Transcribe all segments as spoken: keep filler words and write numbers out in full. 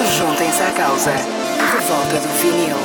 Juntem-se à causa. Revolta do vinil.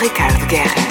Ricardo Guerra.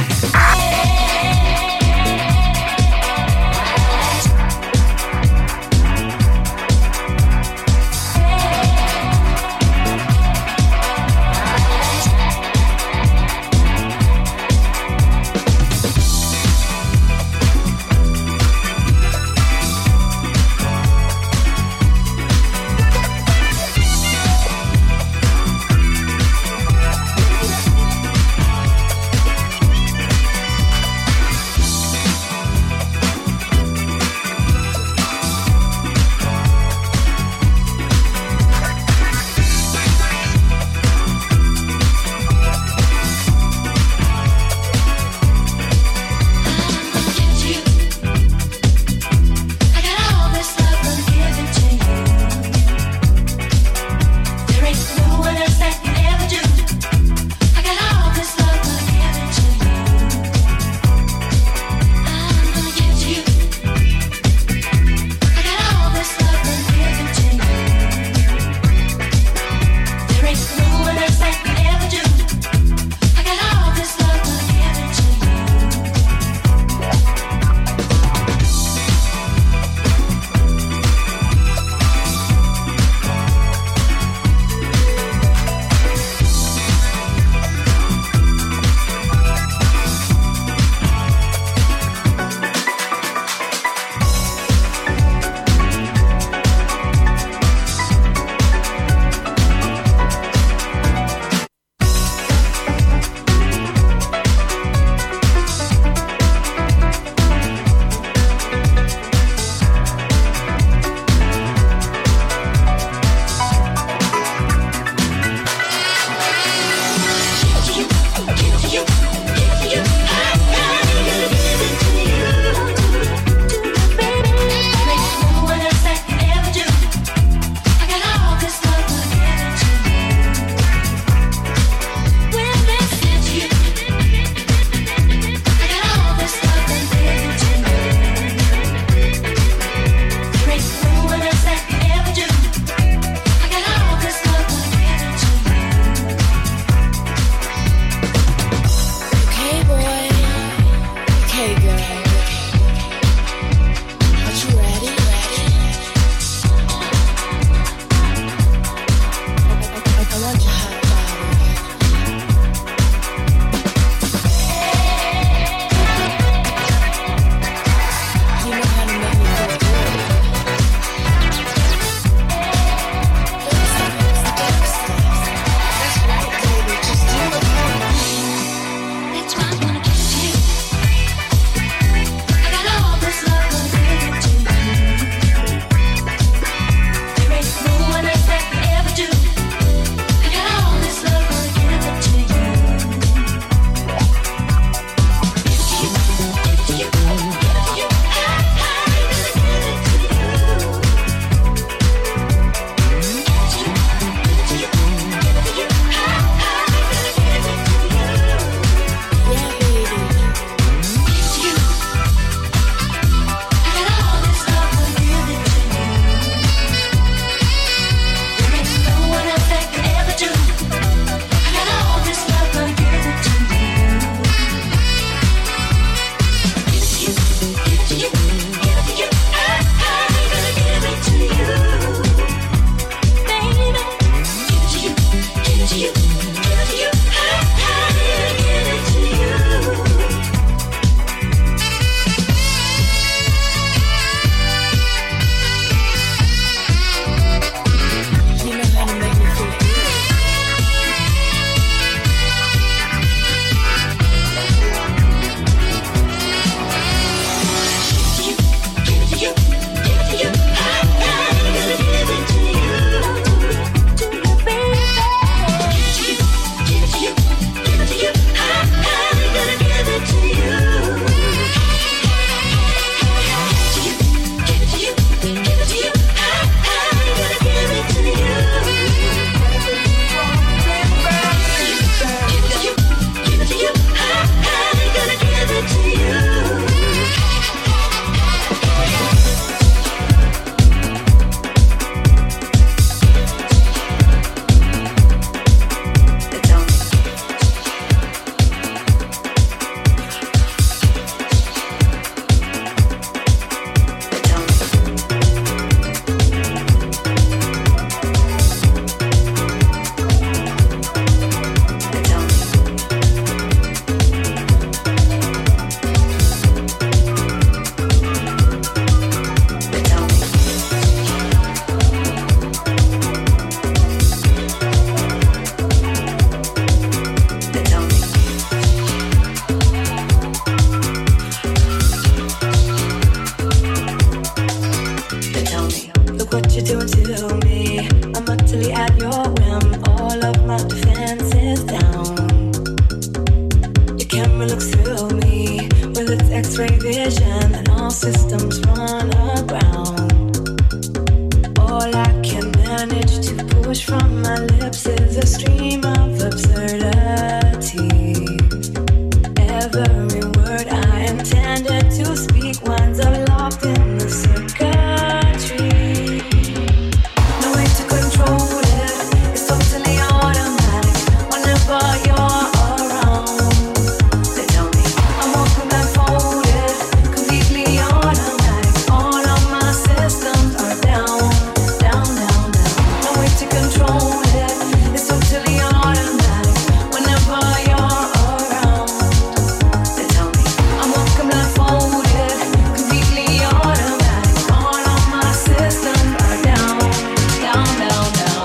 doing to me? I'm utterly at your whim. All of my defenses down. Your camera looks through me with its X-ray vision, and all systems run aground. All I can manage to push from my lips is a stream of absurdity. Every word I intended to speak winds up locked in the circuitry. No way to control it, it's totally automatic whenever you're around. They tell me I'm walking blindfolded, completely automatic. All of my systems are down, down, down, down. No way to control it, it's totally automatic whenever you're around. They tell me I'm walking blindfolded, completely automatic. All of my systems are down, down, down, down.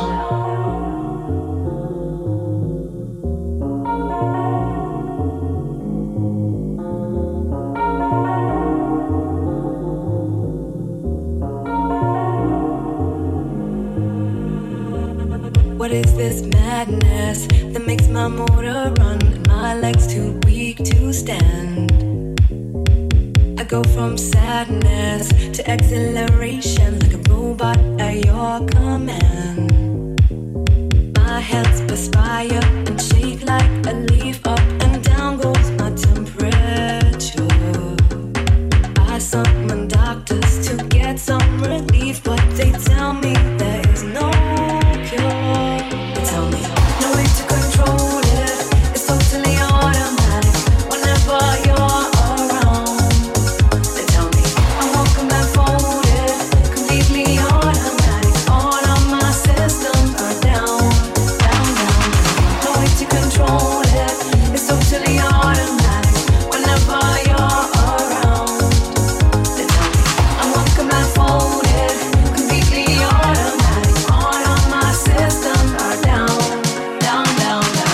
What is this madness that makes my motor run and my legs too weak to stand? I go from sadness to exhilaration like a robot at your command. My hands perspire and shake like a leaf. Up and down goes my temperature. I summon doctors to get some relief, but they tell me there is no cure. They tell me no way to control it, it's totally automatic whenever you're around. They tell me I'm walking blindfolded, completely automatic. All of my systems are down, down, down, down. No way to control it, it's totally automatic whenever you're around. They tell me I'm walking blindfolded, completely automatic. All of my systems are down, down, down, down.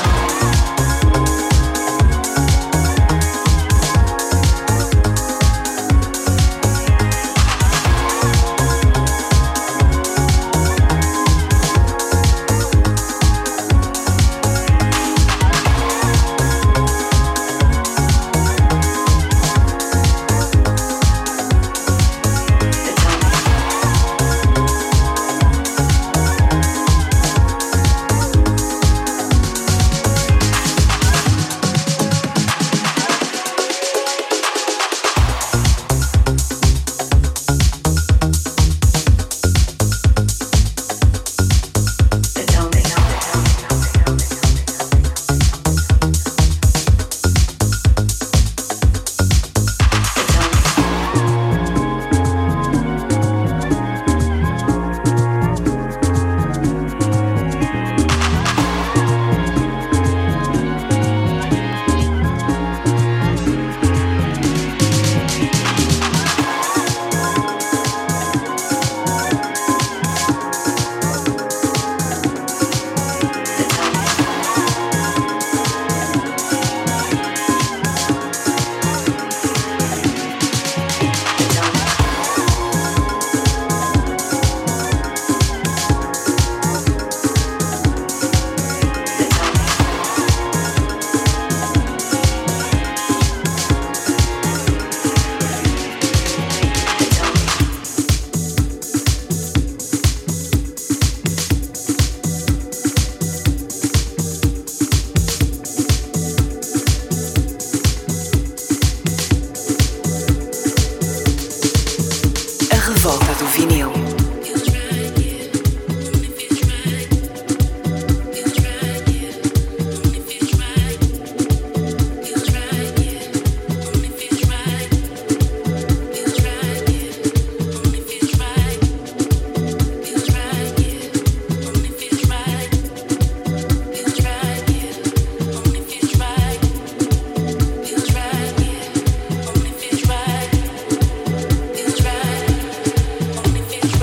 They tell me a revolta do vinil. Feels right.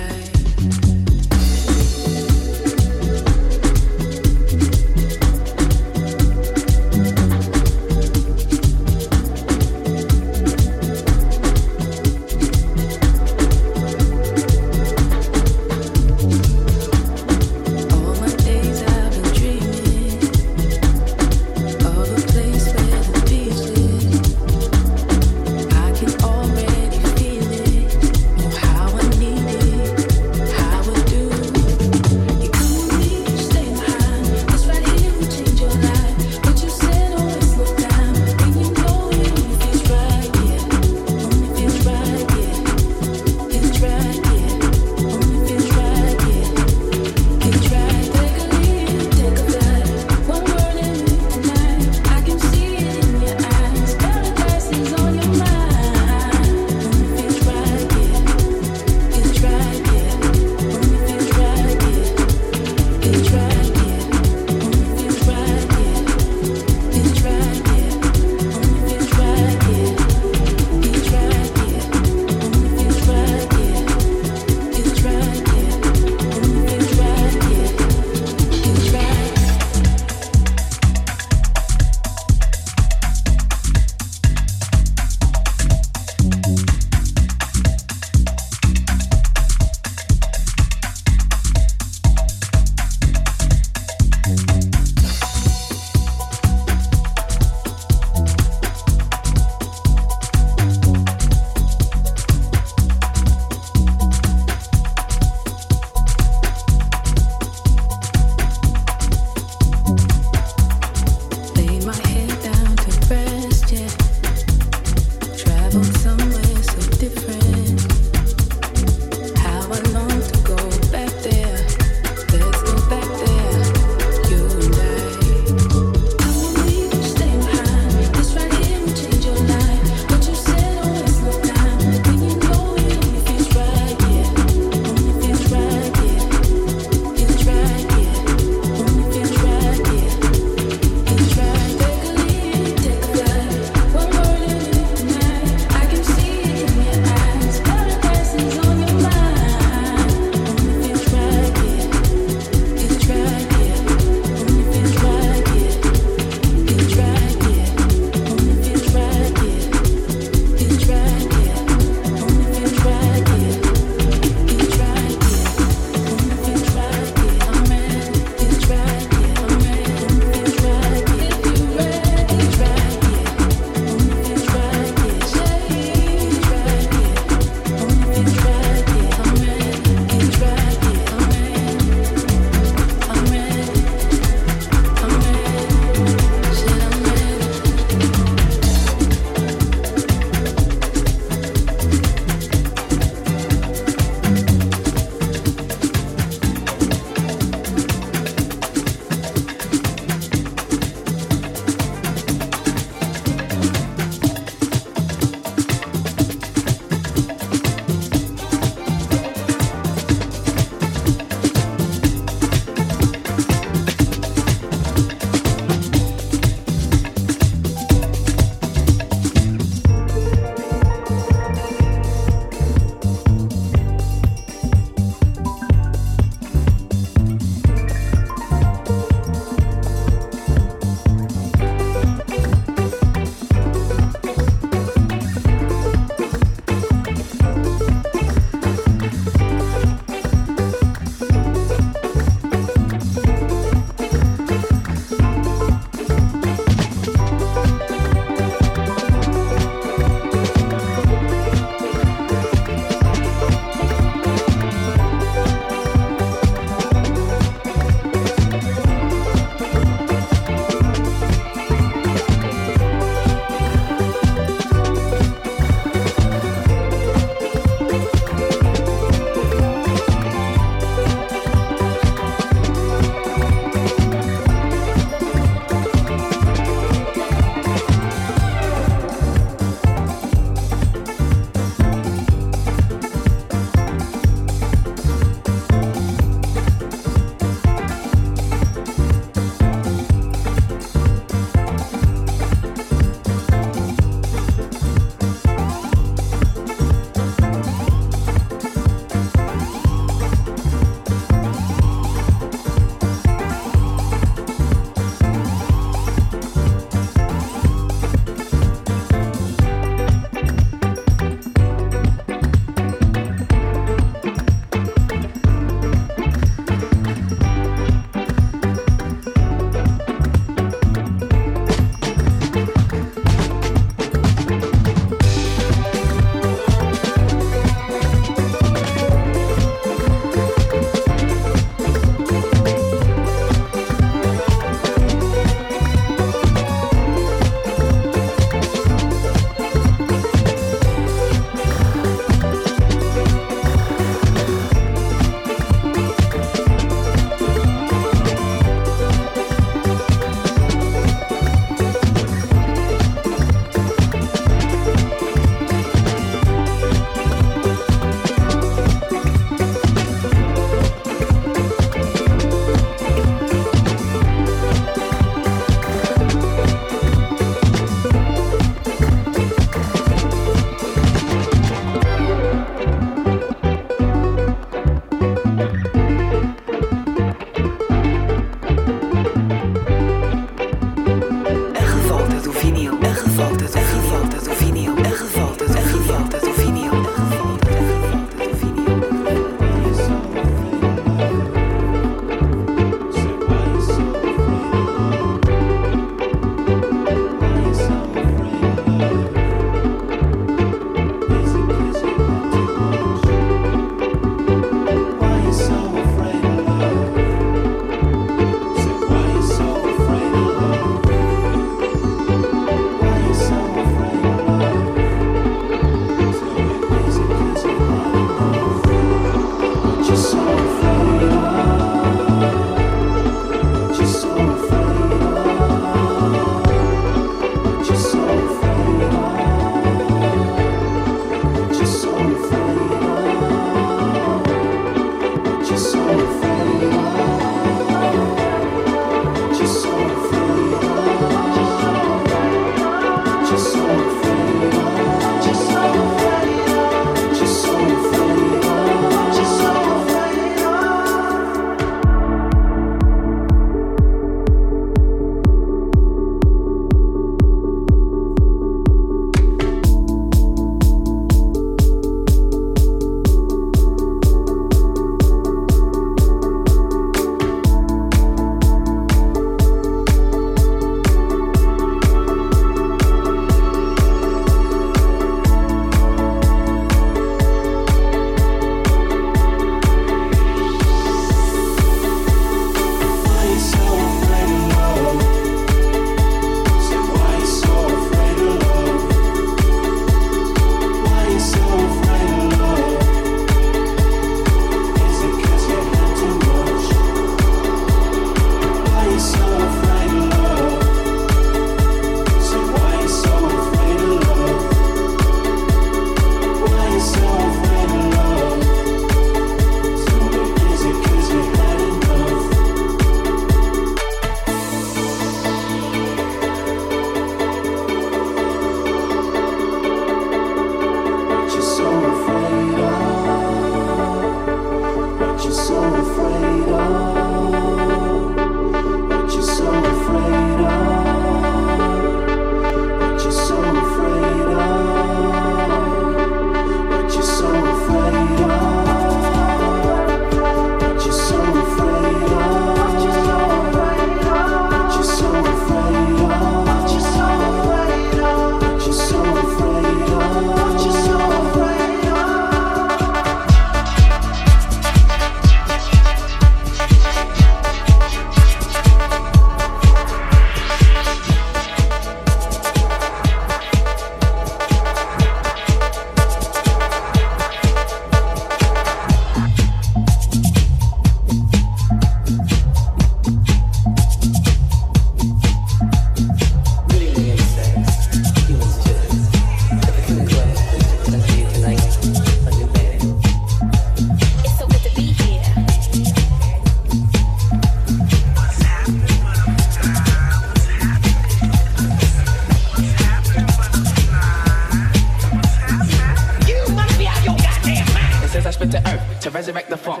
earth, to resurrect the funk.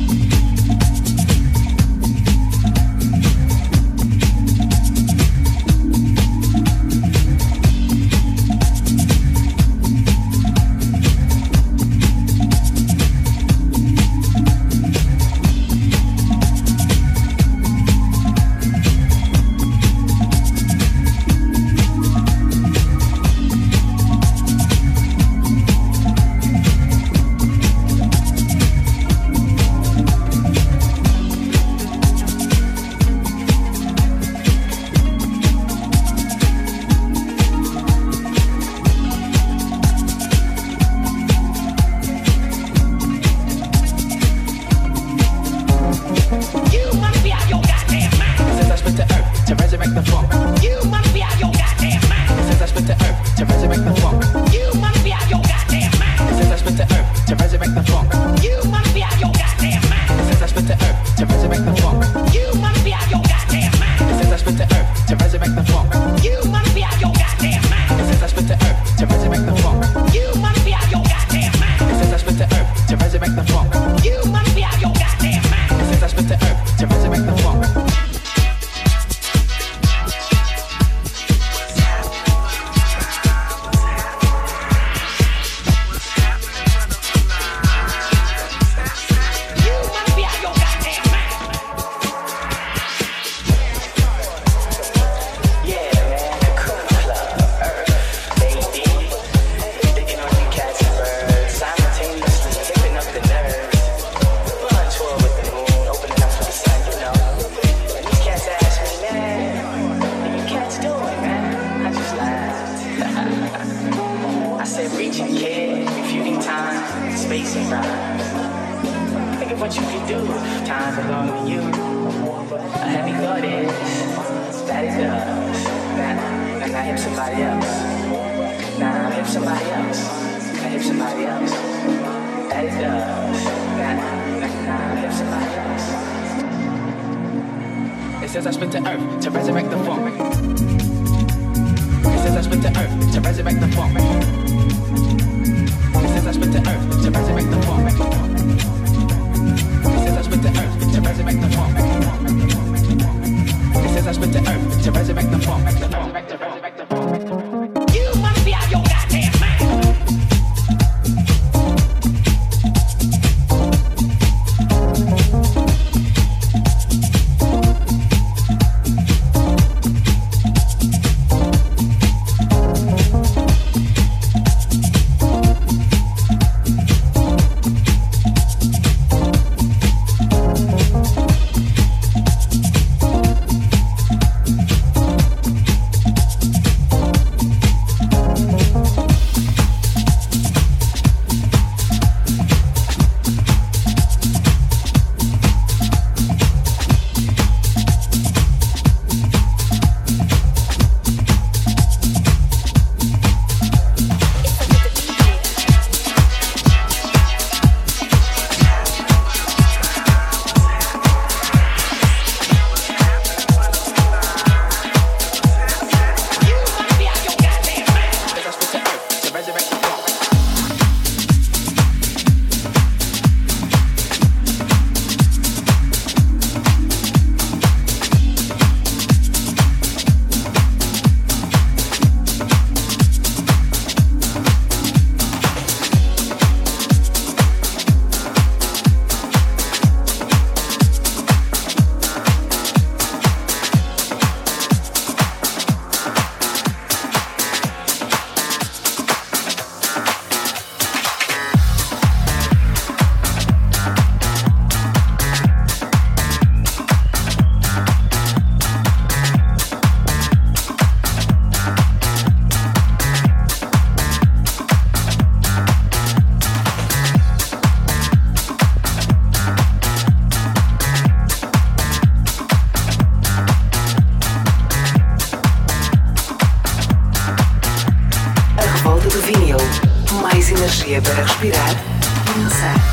energia para respirar e dançar.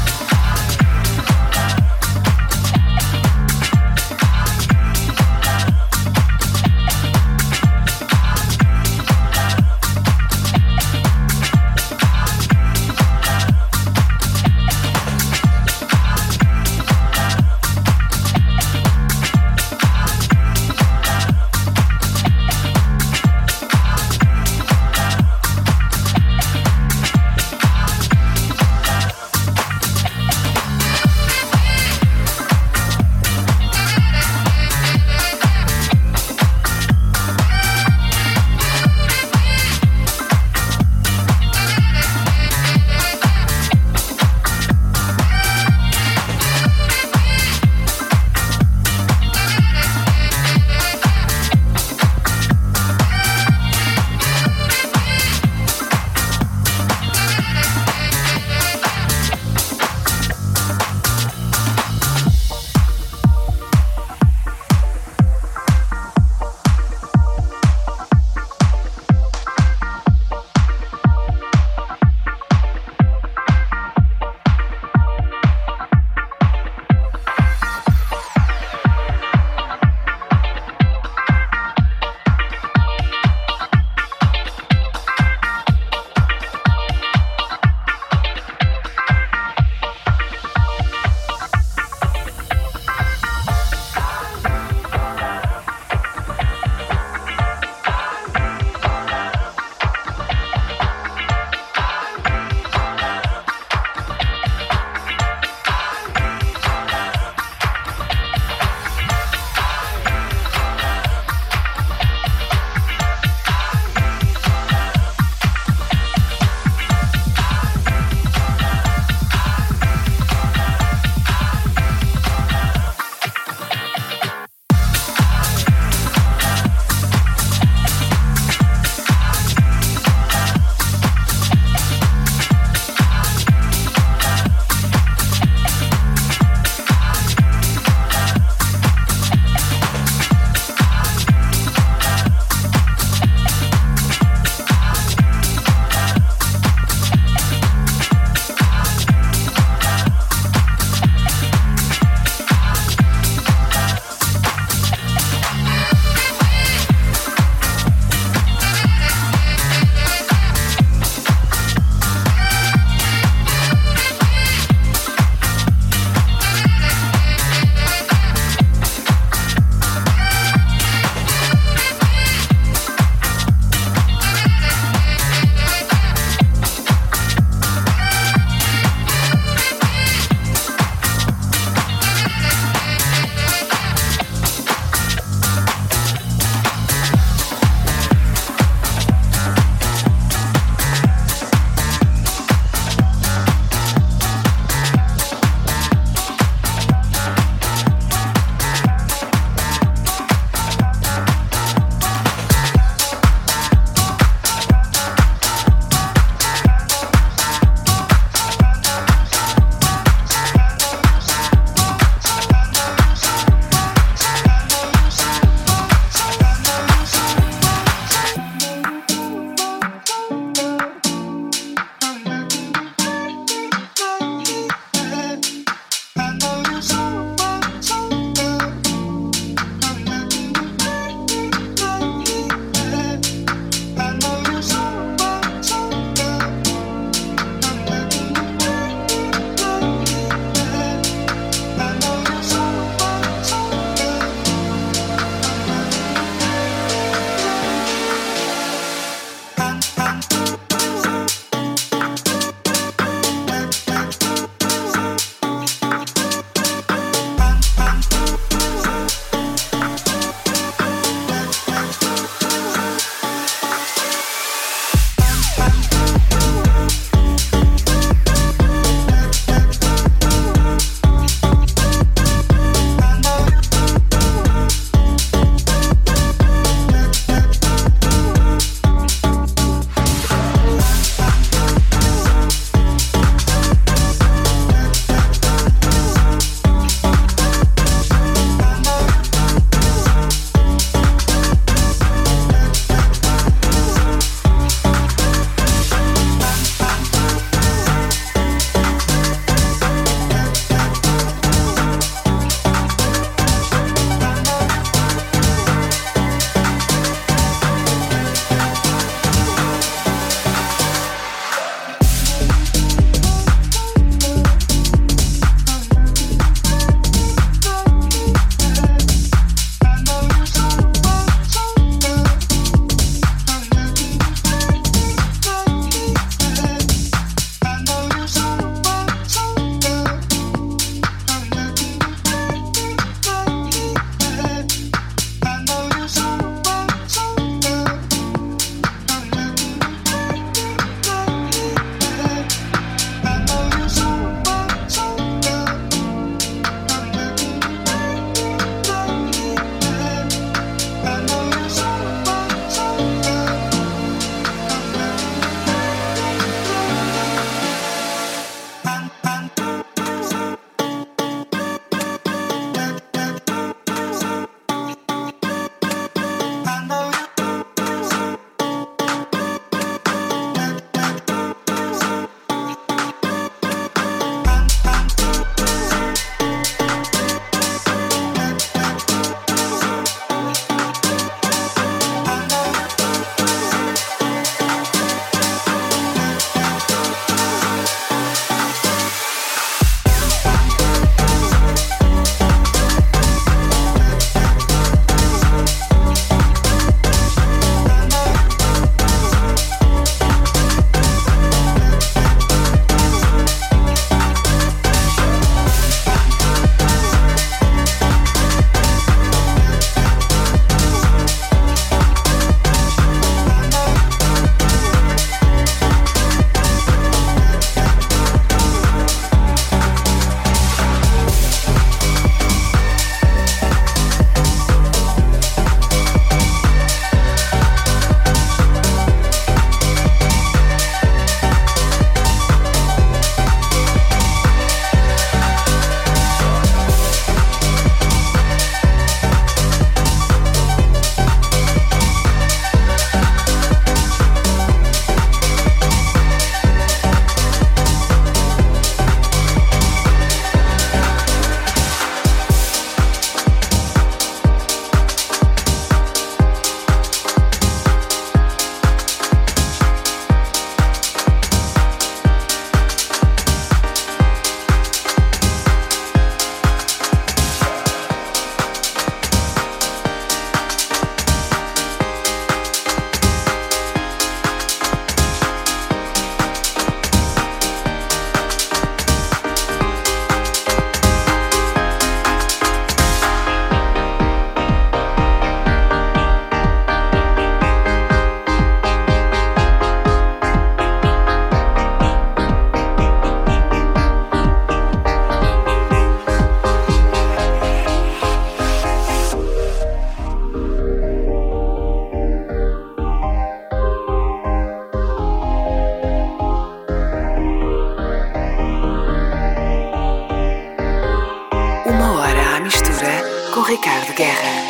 Ricardo Guerra.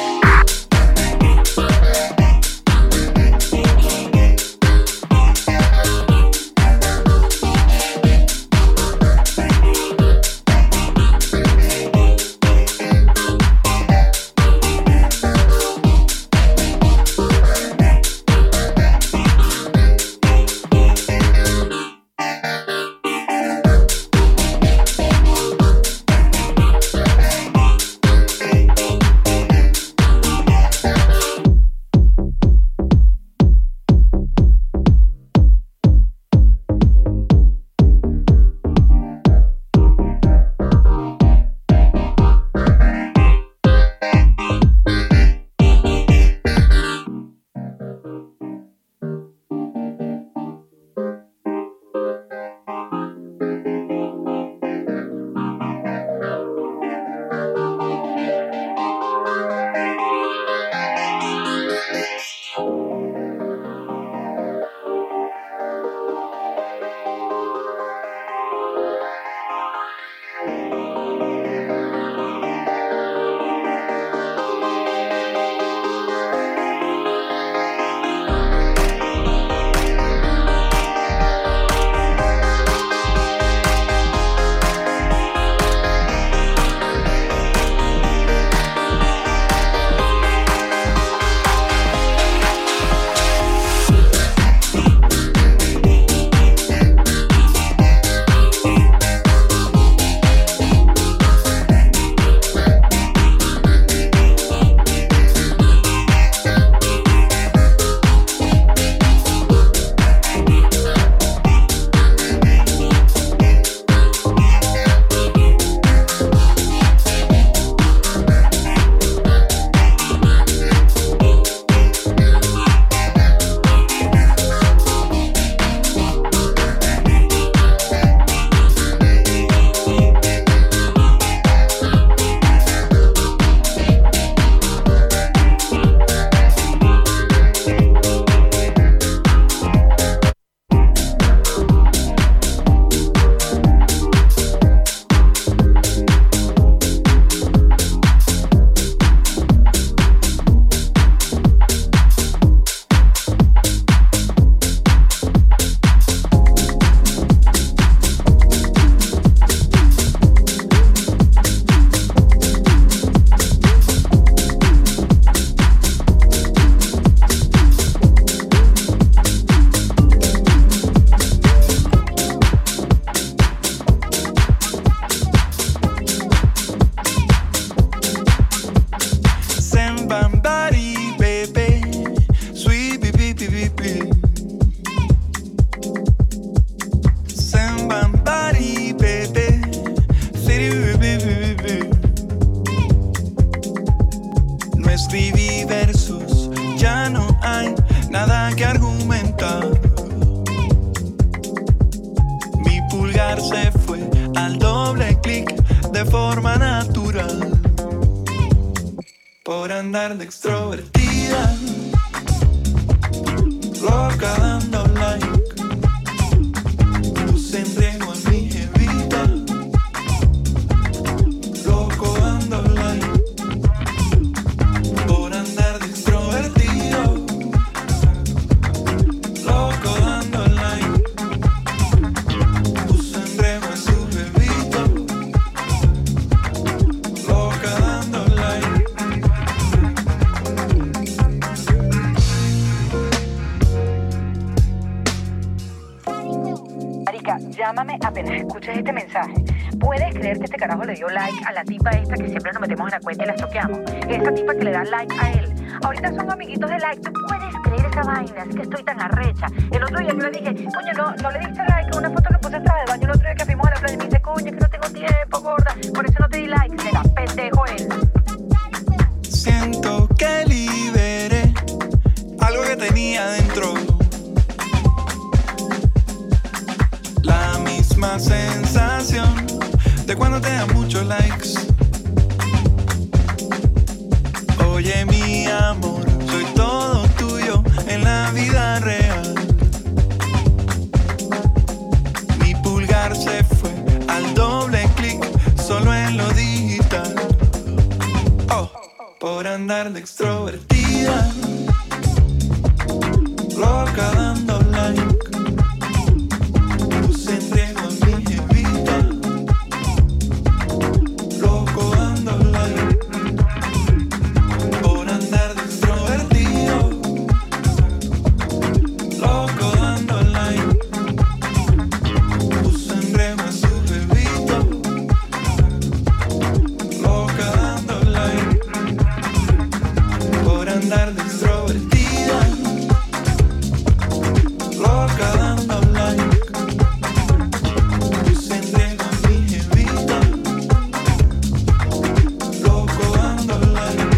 Llámame apenas escuches este mensaje. ¿Puedes creer que este carajo le dio like a la tipa esta que siempre nos metemos en la cuenta y la toqueamos? Esa tipa que le da like a él. Ahorita son amiguitos de like. ¿Tú puedes creer esa vaina? Así que estoy tan arrecha. El otro día yo le dije, coño, no, no le diste like a una foto que puse en traje de baño el otro día que fuimos a la playa y me dice, coño, que no tengo tiempo, gorda. Por eso no te di like. Será pendejo él. Siento que liberé algo que tenía dentro. La misma sensación de cuando te dan muchos likes. Oye, mi amor, soy todo tuyo en la vida real. Mi pulgar se fue al doble clic, solo en lo digital. Oh. andar de extrovertida, loca dando like. Puse en riesgo a mi jevita, loco dando like. Por andar de extrovertido, loco dando like. Puse en riesgo a su jevita, loca dando like. Por andar de extrovertida, loca dando like. Puse en riesgo a mi jevita, loco dando like.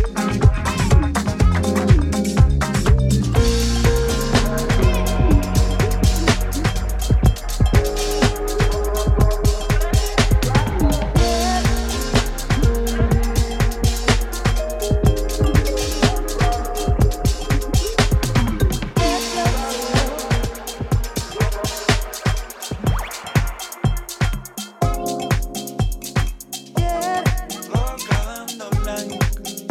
Loca dando like.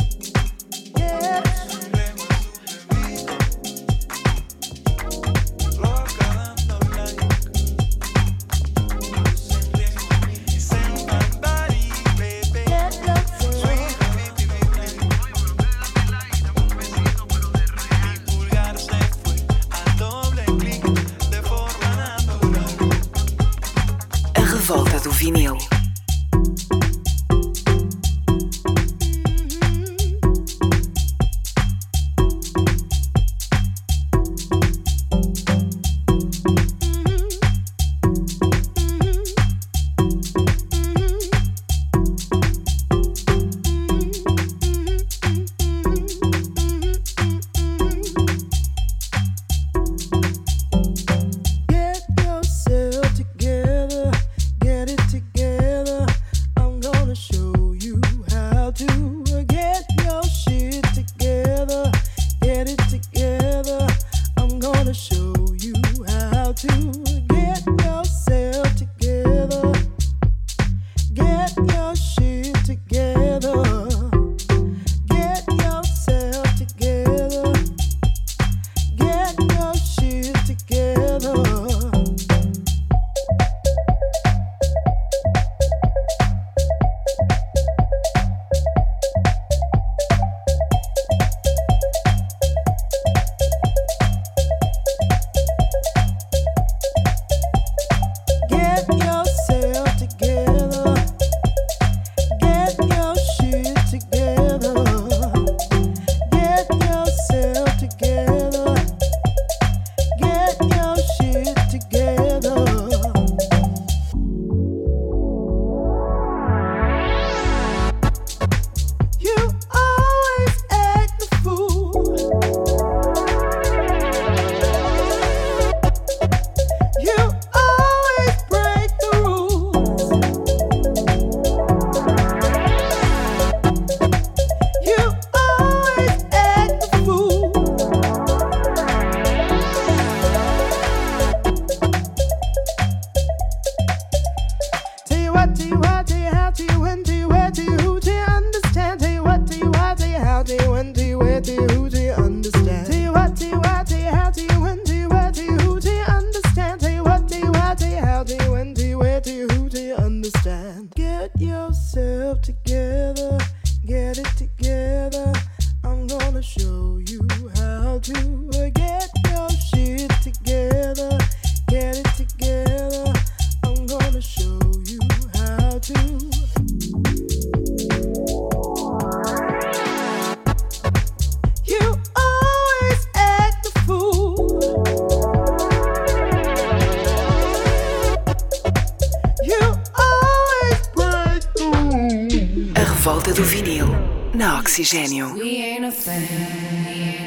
A revolta do vinil. Get yourself together, get it together. I'm gonna show you how to get your shit together, get it together. I'm gonna show you how to get yourself together, get your shit together, get yourself together, get your shit together. Get yourself together, get your shit together, get yourself together, get your shit together. You always act the fool. You always break the rules. You always act the fool. Tell you what, tell you what, tell you how, tell you when, tell you where, tell you who, tell you understand. Tell you what, tell you why, tell you how, tell you when, tell you where, tell you who, tell you understand. Tell you what, tell you why, tell you how, tell you when, tell you where, tell you who, tell you understand. Tell you what, tell you why, tell you how, tell you when, tell you where, tell you who, tell you understand. Get yourself together, get it together. I'm gonna show you how to get your shit together, get it together. I'm gonna show you how to. You always act the fool. You always break the rules. A revolta do vinil. Na Oxigênio. We ain't a fan.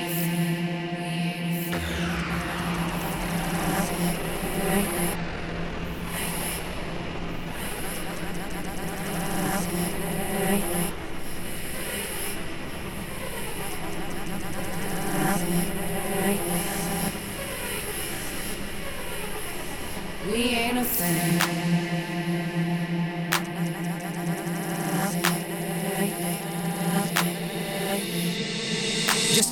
We ain't a fan.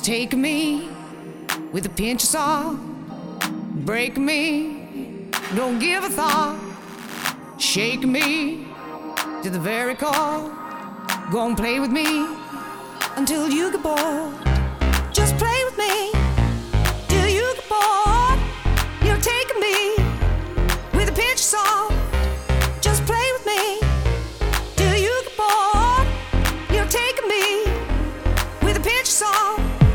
take me with a pinch of salt. Break me, don't give a thought. Shake me to the very core. Go and play with me until you get bored. Just play with me till you get bored. You're taking me with a pinch of salt. Just play with me till you get bored. You're taking me with a pinch of salt.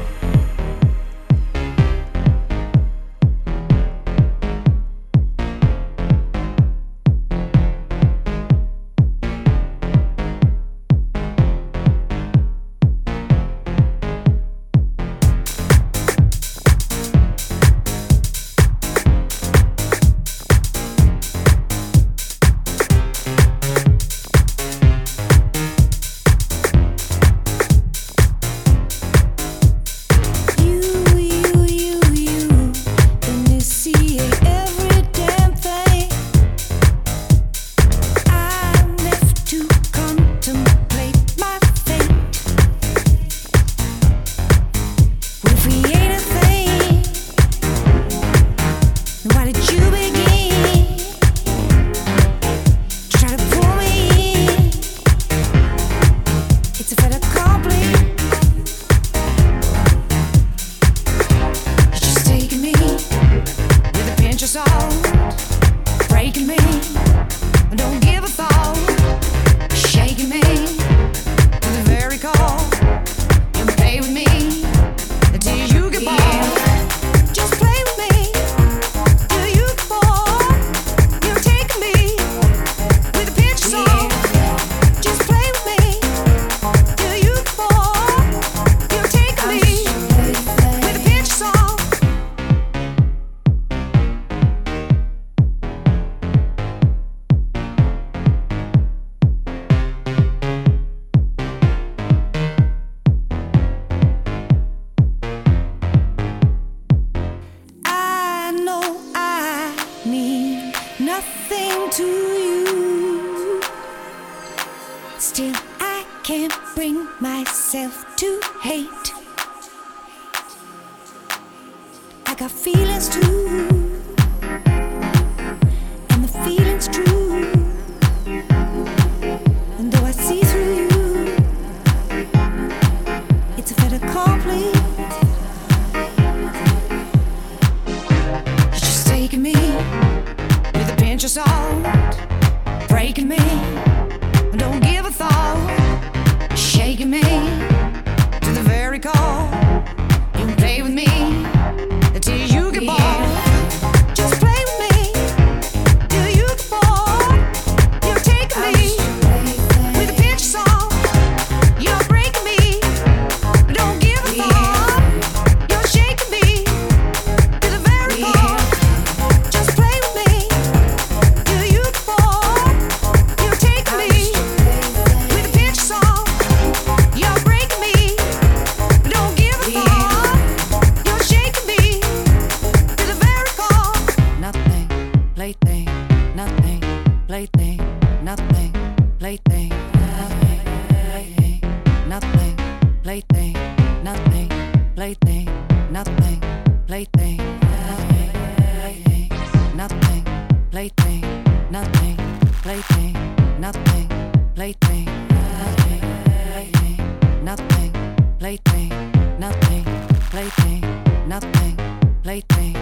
Nothing to you. Still I can't bring myself to hate. I got feelings too, and the feeling's true. And though I see through you, it's a fait accompli. You're just taking me with a pinch of salt, breaking me, don't give a thought, shaking me to the very core. You can play with me till you get bored. Just play with me till you get bored. You're taking me with a pinch of salt. You're breaking me, don't give a thought. You're shaking me to the very core. Just play with me till you get bored. You're taking me with a pinch of salt. You're breaking me, don't give a thought. You're shaking me to the very core. Nothing, plaything, nothing, plaything, nothing, plaything, nothing, plaything, nothing, plaything, nothing, plaything, nothing, plaything, nothing, plaything, nothing, plaything, nothing, plaything, nothing, plaything, nothing, plaything.